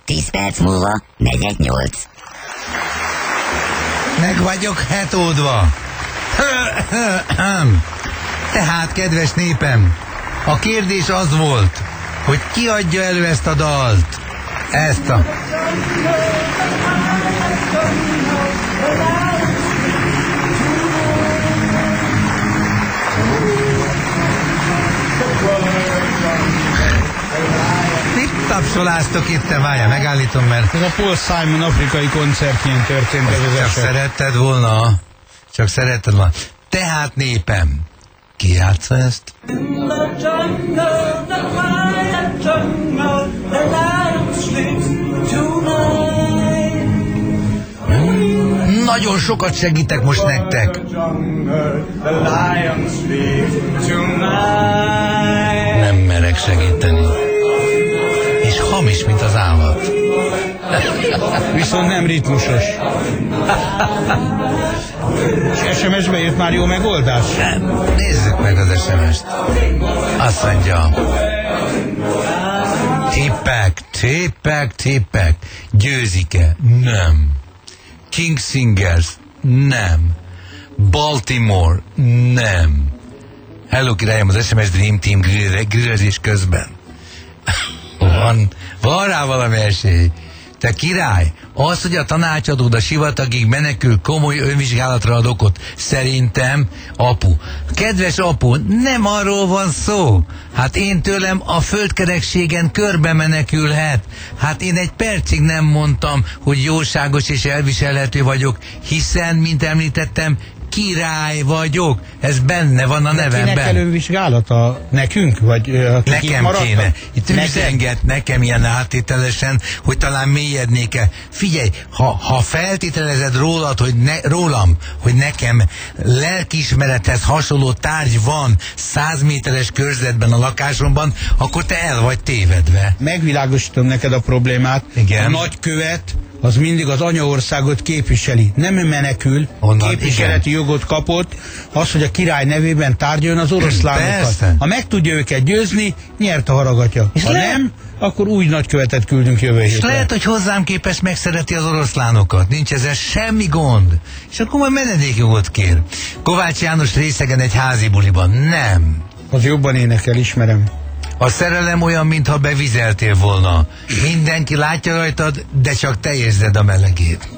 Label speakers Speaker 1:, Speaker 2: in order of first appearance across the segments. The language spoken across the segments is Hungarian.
Speaker 1: 10 perc múlva 418.
Speaker 2: Meg vagyok hetódva. Tehát, kedves népem, a kérdés az volt, hogy ki adja elő ezt a dalt. Ezt a... Mit tapsoláztok itt, te várja, megállítom, mert...
Speaker 3: Ez a Paul Simon afrikai koncertjén történt ez az
Speaker 2: Csak
Speaker 3: eset.
Speaker 2: szeretted volna. Csak szeretted volna. Tehát, népem, ki játsza ezt? Nagyon sokat segítek most nektek. Nem merek segíteni. És hamis, mint az állat.
Speaker 3: Viszont nem ritmusos. És SMS-be jött már jó megoldás?
Speaker 2: Nem. Nézzük meg az SMS-t. Azt mondja... Tippek. Győzike? Nem. King Singers? Nem. Baltimore? Nem. Hello, királyom, az SMS Dream Team grillezés közben. Van rá valami esély. Te király, az, hogy a tanácsadód a sivatagig menekül, komoly önvizsgálatra ad okot. Szerintem, apu. Kedves apu, nem arról van szó. Hát én tőlem a földkerekségen körbe menekülhet. Hát én egy percig nem mondtam, hogy jóságos és elviselhető vagyok, hiszen, mint említettem, király vagyok. Ez benne van a nevemben.
Speaker 3: Kinek önvizsgálata? Nekünk? Vagy
Speaker 2: nekem kéne. Itt üzenget nekem ilyen áttételesen, hogy talán mélyednék-e. Figyelj, ha feltételezed rólam, hogy nekem lelkiismerethez hasonló tárgy van 100 méteres körzetben a lakásomban, akkor te el vagy tévedve.
Speaker 3: Megvilágosítom neked a problémát.
Speaker 2: Igen.
Speaker 3: A nagykövet az mindig az anyaországot képviseli. Nem menekül,
Speaker 2: onnan,
Speaker 3: képviseleti jogot kapott, az, hogy a király nevében tárgyaljon az oroszlánokkal.
Speaker 2: Persze.
Speaker 3: Ha meg tudja őket győzni, nyert a haragatja. Ha nem, akkor új nagykövetet küldünk jövő hétre.
Speaker 2: És lehet, hogy hozzám képest megszereti az oroszlánokat. Nincs ezzel semmi gond. És akkor majd menedékjogot kér. Kovács János részegen egy házi buliban. Nem.
Speaker 3: Az jobban énekel, ismerem.
Speaker 2: A szerelem olyan, mintha bevizeltél volna. Mindenki látja rajtad, de csak te érzed a melegét.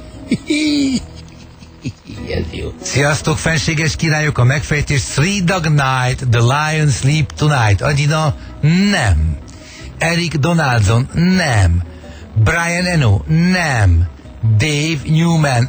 Speaker 3: Ez jó.
Speaker 2: Sziasztok, fenséges királyok, a megfejtés Three Dog Night, The Lion Sleep Tonight. Adina, nem. Eric Donaldson, nem. Brian Eno, nem. Dave Newman,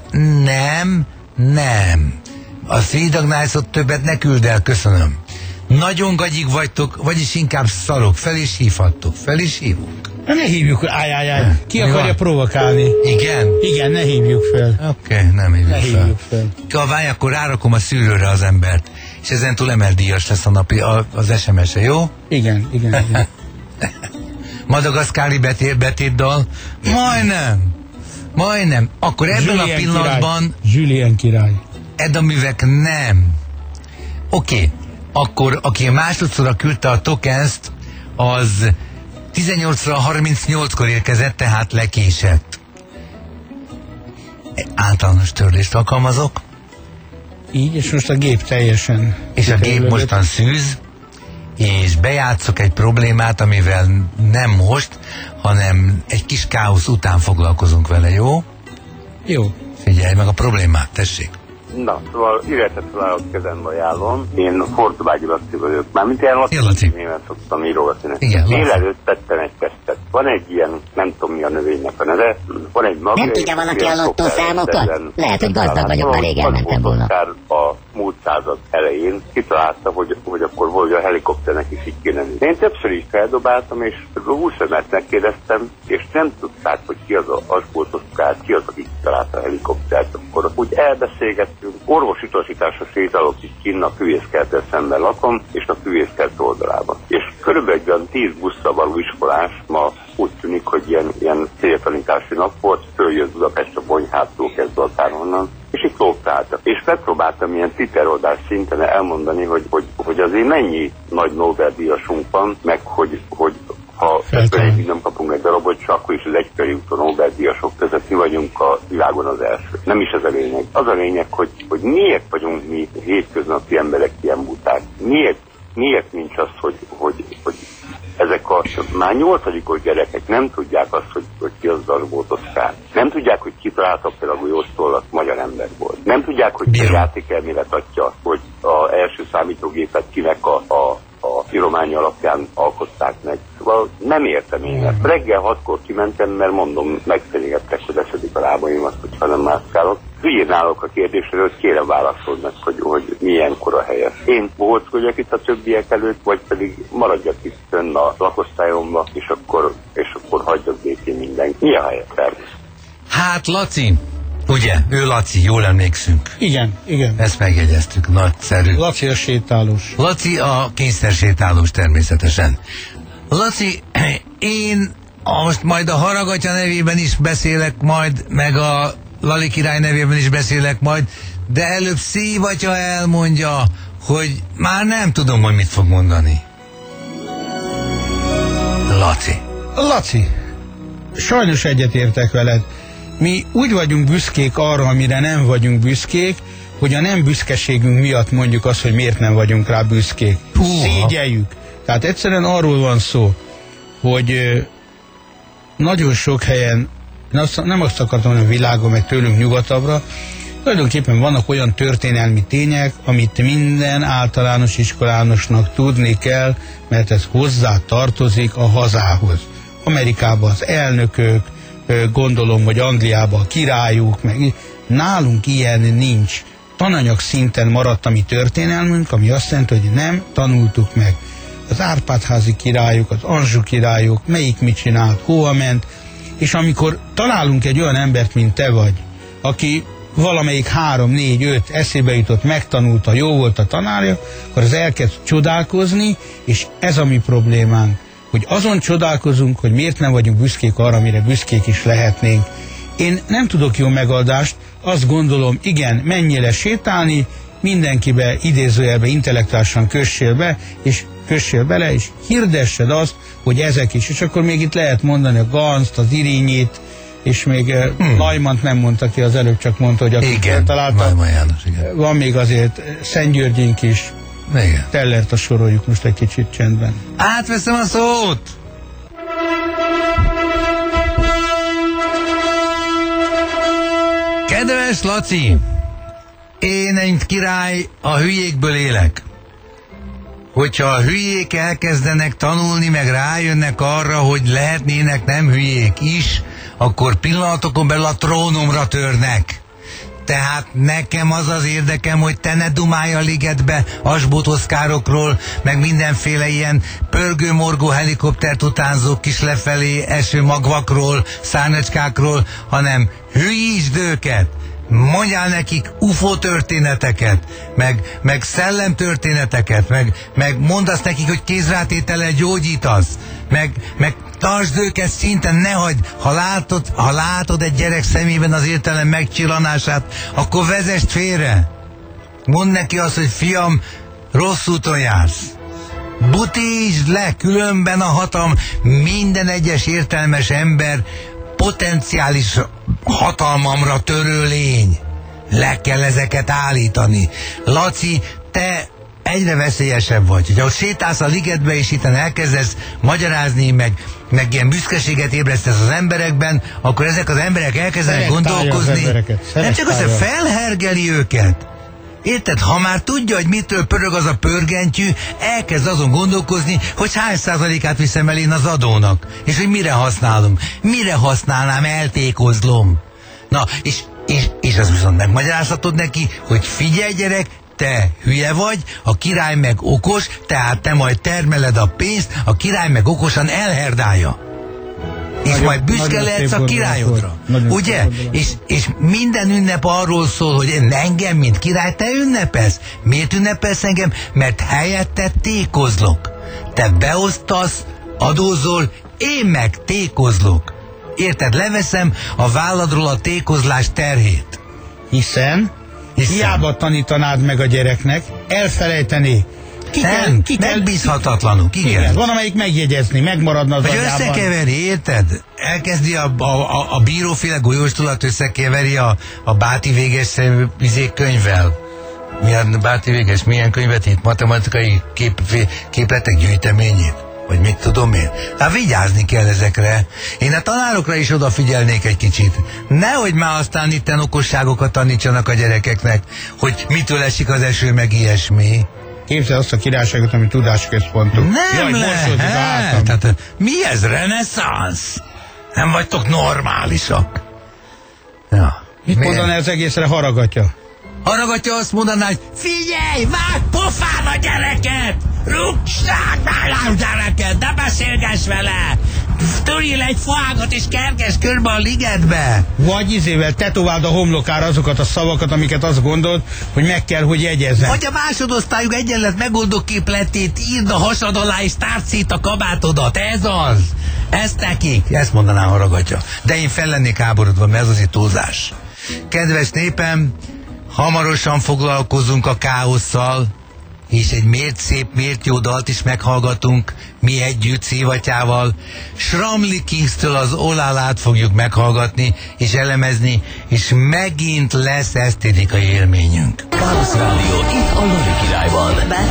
Speaker 2: nem. A Three Dog Nights-ot többet ne küld el, köszönöm. Nagyon gagyig vagytok, vagyis inkább szarok. Fel is hívhattok. Fel is hívunk.
Speaker 3: Ne hívjuk, áj. Ki akarja provokálni?
Speaker 2: Igen?
Speaker 3: Igen, ne hívjuk fel.
Speaker 2: Oké, nem hívjuk fel.
Speaker 3: fel.
Speaker 2: Várj, akkor rárakom a szűrőre az embert. És ezen túl emeldíjas lesz a napi, az SMS-e, jó?
Speaker 3: Igen.
Speaker 2: Madagaszkári betétdal? Majdnem. Akkor ebben
Speaker 3: Julien
Speaker 2: a pillanatban...
Speaker 3: Julien király.
Speaker 2: Edaművek nem. Oké. Akkor aki másodszorra küldte a tokenszt, az 18:38-kor érkezett, tehát lekésett. Általános törlést alkalmazok.
Speaker 3: Így, és most a gép teljesen...
Speaker 2: És a gép mostan szűz, és bejátszok egy problémát, amivel nem most, hanem egy kis káosz után foglalkozunk vele, jó?
Speaker 3: Jó.
Speaker 2: Figyelj meg a problémát, tessék.
Speaker 4: Na, szóval írását kezembe ajánlom. Én Hortobágyi Laci vagyok. Mármint ilyen
Speaker 2: Laci.
Speaker 4: néven szoktam írogatni.
Speaker 2: Igen,
Speaker 4: délelőtt tettem egy tesztet. Van egy ilyen, nem tudom mi a növénynek a neve, van egy magja.
Speaker 1: Nem tudja valaki a lottószámokat? Lehet, hogy gazdag vagyok, már régen mentem volna.
Speaker 4: A múlt század elején kitalálta, hogy akkor valahogy a helikopternek is így kéne. Én többször is feldobáltam, és 20 embert megkérdeztem, és nem tudták, hogy ki az ki az, aki kitalálta a helikoptert. Akkor úgy elbeszélgettünk, orvosításra sétálok is kinn a Fűvészkerttel szemben lakom, és a Fűvészkert oldalában. És körülbelül egy olyan 10 busszal való iskolás ma úgy tűnik, hogy ilyen céltanítási nap volt, följött Budapest a Bonyhától kezdve akárhonnan, és itt lógtáltak. És megpróbáltam ilyen titeroldás szinten elmondani, hogy azért mennyi nagy Nobel-díjasunk van, meg hogy ha 50 évig nem kapunk egy darabot, csak akkor is az egykori jutó Nobel-díjasok között mi vagyunk a világon az első. Nem is ez a lényeg. Az a lényeg, hogy miért vagyunk mi hétköznapi emberek ilyen buták? Miért nincs az, hogy ezek a már 8. gyerekek nem tudják azt, hogy ki az Dasbolt Oszkár. Nem tudják, hogy ki találta fel a golyósztollat magyar ember volt. Nem tudják, hogy a játékelmélet adja, hogy az első számítógépet kinek a íromány alapján alkották meg. Szóval nem értem én ezt. Reggel 6-kor kimentem, mert mondom, megfenyegettek, hogy leszedik a lábaimat, hogyha nem mászkálok. Hülyén állok a kérdésről, hogy kérem válaszolnak, hogy milyenkor a helyes. Én bohóckodjak itt a többiek előtt, vagy pedig maradjak itt fönn a lakosztályomba, és akkor hagyjak békén mindenki. Mi a helyes?
Speaker 2: Hát Laci, ugye? Ő Laci, jól emlékszünk.
Speaker 3: Igen.
Speaker 2: Ezt megjegyeztük, nagyszerű.
Speaker 3: Laci a sétálós.
Speaker 2: Laci a kényszersétálós természetesen. Laci, én most majd a Haragatya nevében is beszélek majd, meg a Lali király nevében is beszélek majd, de előbb Szívatya elmondja, hogy már nem tudom, hogy mit fog mondani.
Speaker 3: Laci, sajnos egyetértek veled. Mi úgy vagyunk büszkék arra, amire nem vagyunk büszkék, hogy a nem büszkeségünk miatt mondjuk azt, hogy miért nem vagyunk rá büszkék. Szégyeljük. Tehát egyszerűen arról van szó, hogy nagyon sok helyen, nem azt akartam, hogy a világon, meg tőlünk nyugatabbra, tulajdonképpen vannak olyan történelmi tények, amit minden általános iskolánosnak tudni kell, mert ez hozzá tartozik a hazához. Amerikában az elnökök, gondolom, hogy Angliában a királyuk, meg nálunk ilyen nincs. Tananyag szinten maradt a mi történelmünk, ami azt jelenti, hogy nem tanultuk meg. Az Árpád-házi királyok, az Anjou királyok, melyik mit csinált, hova ment, és amikor találunk egy olyan embert, mint te vagy, aki valamelyik 3, 4, 5 eszébe jutott, megtanulta, jó volt a tanárja, akkor az elkezd csodálkozni, és ez a mi problémánk, hogy azon csodálkozunk, hogy miért nem vagyunk büszkék arra, amire büszkék is lehetnénk. Én nem tudok jó megoldást, azt gondolom, igen, menjél sétálni, mindenkibe, idézőjelbe, intellektuálisan kössél bele, és hirdessed azt, hogy ezek is. És akkor még itt lehet mondani a Ganszt, az Irinyit, és még Neumannt nem mondta ki, az előbb csak mondta, hogy aki találta. Van még azért Szentgyörgyénk is.
Speaker 2: Igen.
Speaker 3: Tellert a soroljuk most egy kicsit csendben.
Speaker 2: Átveszem a szót! Kedves Laci! Én egy király a hülyékből élek. Hogyha a hülyék elkezdenek tanulni, meg rájönnek arra, hogy lehetnének nem hülyék is, akkor pillanatokon belül a trónomra törnek. Tehát nekem az az érdekem, hogy te ne dumálj a ligetbe Asbóth Oszkárokról, meg mindenféle ilyen pörgő-morgó helikoptert utánzó kis lefelé eső magvakról, szárnyacskákról, hanem hülyítsd őket! Mondjál nekik UFO történeteket, meg szellemtörténeteket, meg mondd azt nekik, hogy kézrátétellel gyógyítasz, meg tartsd őket szinten, ne hagyd, ha látod egy gyerek szemében az értelem megcsillanását, akkor vezest félre. Mondd neki azt, hogy fiam, rossz úton jársz. Butítsd le, különben a hatalom, minden egyes értelmes ember potenciális hatalmamra törő lény. Le kell ezeket állítani. Laci, te egyre veszélyesebb vagy. Hogyha sétálsz a ligetbe, és itt elkezdesz magyarázni, meg ilyen büszkeséget ébresztesz az emberekben, akkor ezek az emberek elkezdenek gondolkozni. Nem csak az, hogy felhergeli őket. Érted? Ha már tudja, hogy mitől pörög az a pörgentyű, elkezd azon gondolkozni, hogy hány százalékát viszem el én az adónak. És hogy mire használom. Mire használnám, eltékozlom. Na, és az viszont megmagyarázhatod neki, hogy figyelj gyerek, te hülye vagy, a király meg okos, tehát te majd termeled a pénzt, a király meg okosan elherdálja. És majd büszke lehetsz a királyodra. Ugye? És minden ünnep arról szól, hogy engem, mint király, te ünnepelsz. Miért ünnepelsz engem? Mert helyette tékozlok. Te beosztasz, adózol, én meg tékozlok. Érted? Leveszem a válladról a tékozlás terhét.
Speaker 3: Hiszen hiába tanítanád meg a gyereknek, elfelejtené.
Speaker 2: megbízhatatlanok, igen.
Speaker 3: Van, amelyik megjegyezni, megmaradna az
Speaker 2: vagy
Speaker 3: agyában.
Speaker 2: összekeveri, érted? Elkezdi a bíróféle golyóstulat összekeveri a Báti Véges könyvvel. Milyen Báti Véges, milyen könyvet írt? Matematikai képletek gyűjteményét? Vagy mit tudom én? Hát vigyázni kell ezekre. Én a tanárokra is odafigyelnék egy kicsit. Nehogy már aztán itten okosságokat tanítsanak a gyerekeknek, hogy mitől esik az eső, meg ilyesmi.
Speaker 3: Képzel azt a királyságot, ami tudásközpontok.
Speaker 2: Nem lehet. Tehát, mi ez, reneszánsz? Nem vagytok normálisak. Ja.
Speaker 3: Mit mondaná ez egészre Haragatya?
Speaker 2: Haragatya azt mondaná, hogy figyelj, vágd pofán a gyereket! Rúgság már a gyereket, ne beszélgess vele! Törjél egy faágat és kerges körbe a ligetbe!
Speaker 3: Vagy izével tetováld a homlokára azokat a szavakat, amiket azt gondolt, hogy meg kell, hogy jegyezzen.
Speaker 2: Vagy a másodosztályuk egyenlet megoldó képletét írd a hasad alá és tárd szét a kabátodat, ez az! Ez nekik, ezt mondaná Haragatya. De én fel lennék háborodva, mert ez azért túlzás. Kedves népem, hamarosan foglalkozunk a káosszal, és egy szép jó dalt is meghallgatunk, mi együtt Szívatyával. Schramli Kingstől az Olálát fogjuk meghallgatni, és elemezni, és megint lesz esztétikai élményünk.
Speaker 5: Káosz Rádió, itt a Lari Királyban.